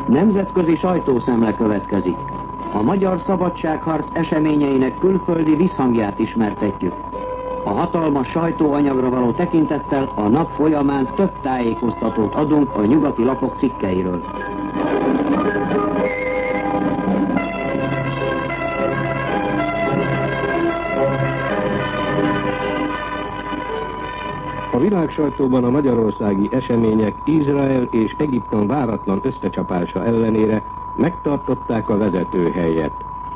Nemzetközi sajtószemle következik. A magyar szabadságharc eseményeinek külföldi visszhangját ismertetjük. A hatalmas sajtóanyagra való tekintettel a nap folyamán több tájékoztatót adunk a nyugati lapok cikkeiről. A világsajtóban a magyarországi események Izrael és Egyiptom váratlan összecsapása ellenére megtartották a vezetőhelyet.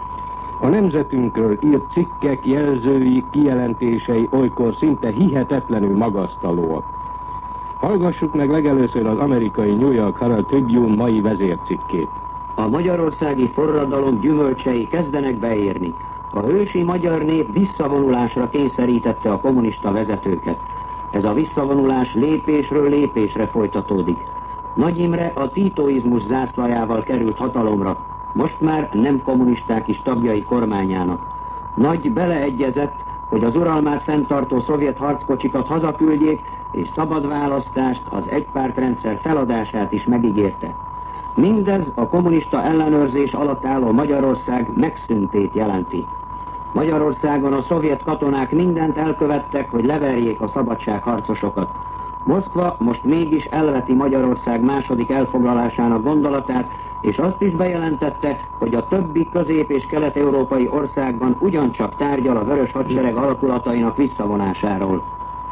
A nemzetünkről írt cikkek, jelzői, kijelentései olykor szinte hihetetlenül magasztalóak. Hallgassuk meg legelőször az amerikai New York Herald Tribune mai vezércikkét. A magyarországi forradalom gyümölcsei kezdenek beérni. A hősi magyar nép visszavonulásra kényszerítette a kommunista vezetőket. Ez a visszavonulás lépésről lépésre folytatódik. Nagy Imre a titoizmus zászlajával került hatalomra, most már nem kommunisták is tagjai kormányának. Nagy beleegyezett, hogy az uralmát fenntartó szovjet harckocsikat hazaküldjék, és szabad választást, az egypártrendszer feladását is megígérte. Mindez a kommunista ellenőrzés alatt álló Magyarország megszűntét jelenti. Magyarországon a szovjet katonák mindent elkövettek, hogy leverjék a szabadságharcosokat. Moszkva most mégis elveti Magyarország második elfoglalásának gondolatát, és azt is bejelentette, hogy a többi közép- és kelet-európai országban ugyancsak tárgyal a vörös hadsereg alakulatainak visszavonásáról.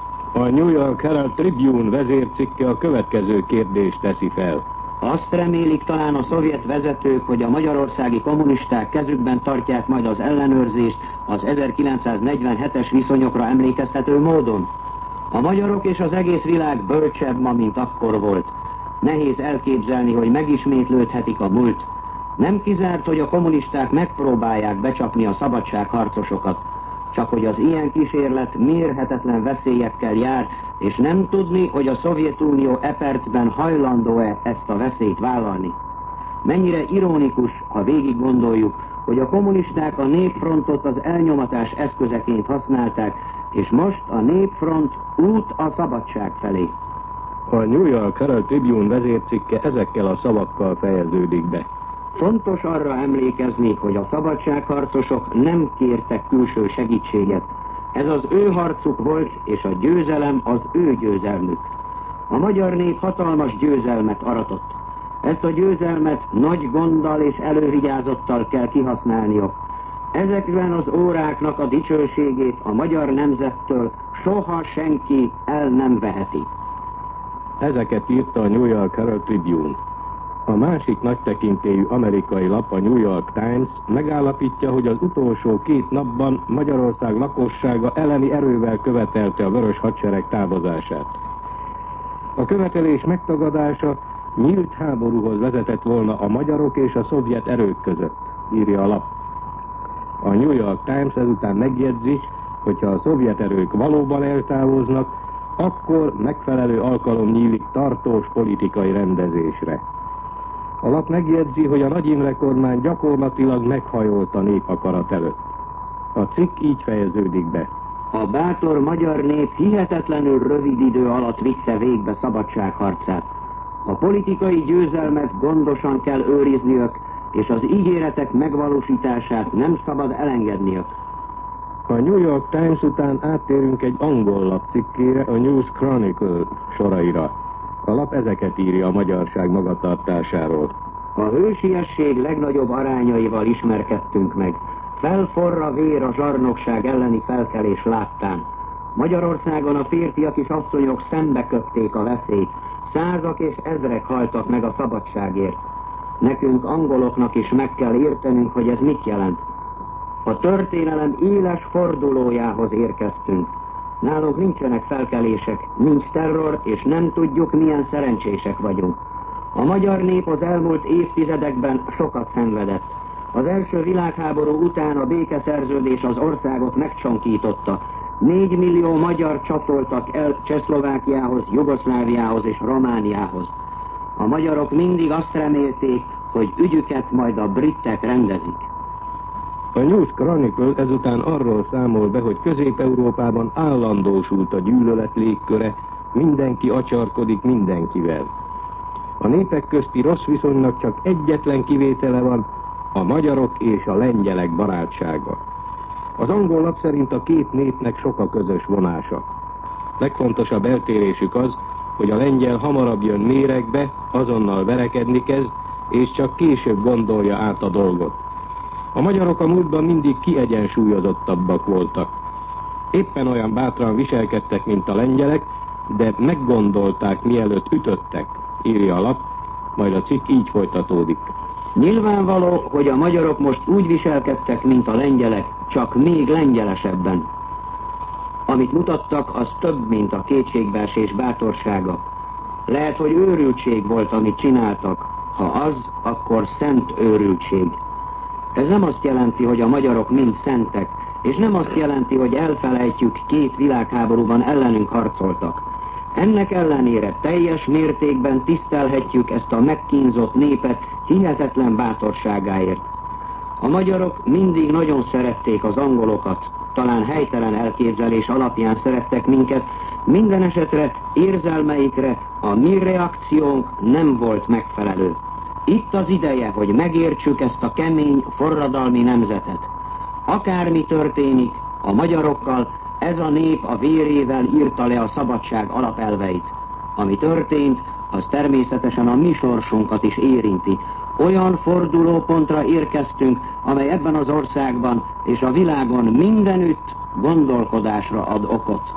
A New York Herald Tribune vezércikke a következő kérdést teszi fel. Azt remélik talán a szovjet vezetők, hogy a magyarországi kommunisták kezükben tartják majd az ellenőrzést az 1947-es viszonyokra emlékeztető módon? A magyarok és az egész világ bölcsebb ma, mint akkor volt. Nehéz elképzelni, hogy megismétlődhetik a múlt. Nem kizárt, hogy a kommunisták megpróbálják becsapni a szabadságharcosokat. Csak hogy az ilyen kísérlet mérhetetlen veszélyekkel jár, és nem tudni, hogy a Szovjetunió e percben hajlandó-e ezt a veszélyt vállalni. Mennyire ironikus, ha végig gondoljuk, hogy a kommunisták a népfrontot az elnyomatás eszközeként használták, és most a népfront út a szabadság felé. A New York Herald Tribune vezércikke ezekkel a szavakkal fejeződik be. Fontos arra emlékezni, hogy a szabadságharcosok nem kértek külső segítséget. Ez az ő harcuk volt, és a győzelem az ő győzelmük. A magyar nép hatalmas győzelmet aratott. Ezt a győzelmet nagy gonddal és elővigyázattal kell kihasználniuk. Ezekben az óráknak a dicsőségét a magyar nemzettől soha senki el nem veheti. Ezeket írta a New York Herald Tribune. A másik nagytekintélyű amerikai lap, a New York Times megállapítja, hogy az utolsó 2 napban Magyarország lakossága elleni erővel követelte a vörös hadsereg távozását. A követelés megtagadása nyílt háborúhoz vezetett volna a magyarok és a szovjet erők között, írja a lap. A New York Times ezután megjegyzi, hogyha a szovjet erők valóban eltávoznak, akkor megfelelő alkalom nyílik tartós politikai rendezésre. A lap megjegyzi, hogy a Nagy Imre kormány gyakorlatilag meghajolt a nép akarat előtt. A cikk így fejeződik be. A bátor magyar nép hihetetlenül rövid idő alatt vitte végbe szabadságharcát. A politikai győzelmet gondosan kell őrizniük, és az ígéretek megvalósítását nem szabad elengedniük. A New York Times után áttérünk egy angol lap cikkére, a News Chronicle soraira. A lap ezeket írja a magyarság magatartásáról. A hősiesség legnagyobb arányaival ismerkedtünk meg. Felforra vér a zsarnokság elleni felkelés láttán. Magyarországon a férfiak és asszonyok szembeköpték a veszélyt. Százak és ezrek haltak meg a szabadságért. Nekünk, angoloknak is meg kell értenünk, hogy ez mit jelent. A történelem éles fordulójához érkeztünk. Nálunk nincsenek felkelések, nincs terror, és nem tudjuk, milyen szerencsések vagyunk. A magyar nép az elmúlt évtizedekben sokat szenvedett. Az első világháború után a békeszerződés az országot megcsonkította. 4 millió magyar csatoltak el Csehszlovákiához, Jugoszláviához és Romániához. A magyarok mindig azt remélték, hogy ügyüket majd a britek rendezik. A News Chronicle ezután arról számol be, hogy Közép-Európában állandósult a gyűlölet légköre, mindenki acsarkodik mindenkivel. A népek közti rossz viszonynak csak egyetlen kivétele van, a magyarok és a lengyelek barátsága. Az angol lap szerint a két népnek sok a közös vonása. Legfontosabb eltérésük az, hogy a lengyel hamarabb jön méregbe, azonnal verekedni kezd, és csak később gondolja át a dolgot. A magyarok a múltban mindig kiegyensúlyozottabbak voltak. Éppen olyan bátran viselkedtek, mint a lengyelek, de meggondolták, mielőtt ütöttek, írja a lap, majd a cikk így folytatódik. Nyilvánvaló, hogy a magyarok most úgy viselkedtek, mint a lengyelek, csak még lengyelesebben. Amit mutattak, az több, mint a kétségbeesés bátorsága. Lehet, hogy őrültség volt, amit csináltak. Ha az, akkor szent őrültség. Ez nem azt jelenti, hogy a magyarok mind szentek, és nem azt jelenti, hogy elfelejtjük, két világháborúban ellenünk harcoltak. Ennek ellenére teljes mértékben tisztelhetjük ezt a megkínzott népet hihetetlen bátorságáért. A magyarok mindig nagyon szerették az angolokat, talán helytelen elképzelés alapján szerettek minket, minden esetre érzelmeikre a mi reakciónk nem volt megfelelő. Itt az ideje, hogy megértsük ezt a kemény, forradalmi nemzetet. Akármi történik, a magyarokkal ez a nép a vérével írta le a szabadság alapelveit. Ami történt, az természetesen a mi sorsunkat is érinti. Olyan fordulópontra érkeztünk, amely ebben az országban és a világon mindenütt gondolkodásra ad okot.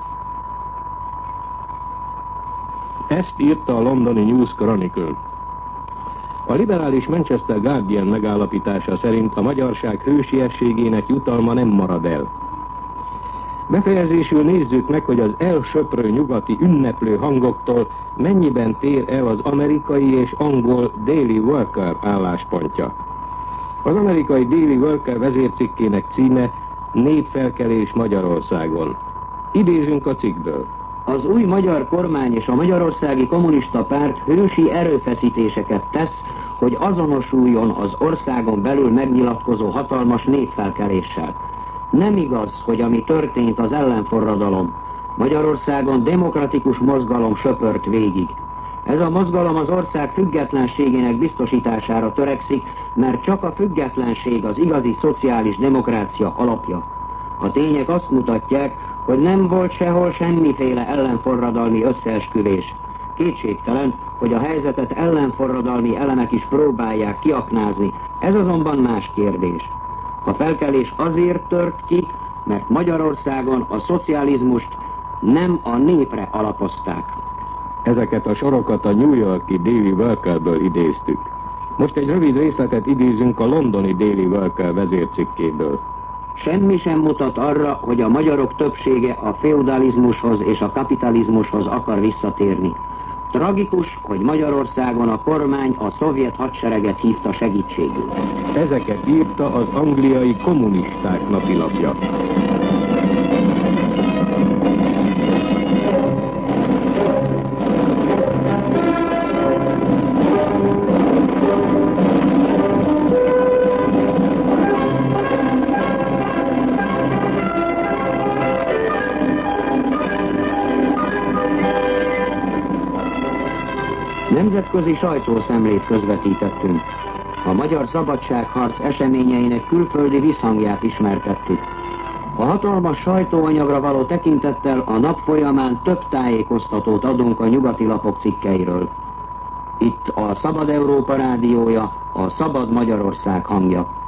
Ezt írta a londoni News Chronicle. A liberális Manchester Guardian megállapítása szerint a magyarság hősiességének jutalma nem marad el. Befejezésül nézzük meg, hogy az elsöprő nyugati ünneplő hangoktól mennyiben tér el az amerikai és angol Daily Worker álláspontja. Az amerikai Daily Worker vezércikkének címe Népfelkelés Magyarországon. Idézünk a cikkből. Az új magyar kormány és a Magyarországi Kommunista Párt hősi erőfeszítéseket tesz, hogy azonosuljon az országon belül megnyilatkozó hatalmas népfelkeléssel. Nem igaz, hogy ami történt az ellenforradalom. Magyarországon demokratikus mozgalom söpört végig. Ez a mozgalom az ország függetlenségének biztosítására törekszik, mert csak a függetlenség az igazi szociális demokrácia alapja. A tények azt mutatják, hogy nem volt sehol semmiféle ellenforradalmi összeesküvés. Kétségtelen, hogy a helyzetet ellenforradalmi elemek is próbálják kiaknázni, ez azonban más kérdés. A felkelés azért tört ki, mert Magyarországon a szocializmust nem a népre alapozták. Ezeket a sorokat a New York-i Daily Workerből idéztük. Most egy rövid részletet idézünk a londoni Daily Worker vezércikkéből. Semmi sem mutat arra, hogy a magyarok többsége a feudalizmushoz és a kapitalizmushoz akar visszatérni. Tragikus, hogy Magyarországon a kormány a szovjet hadsereget hívta segítségül. Ezeket írta az angliai kommunisták napilapja. Nemzetközi sajtószemlét közvetítettünk. A magyar szabadságharc eseményeinek külföldi visszhangját ismertettük. A hatalmas sajtóanyagra való tekintettel a nap folyamán több tájékoztatót adunk a nyugati lapok cikkeiről. Itt a Szabad Európa rádiója, a Szabad Magyarország hangja.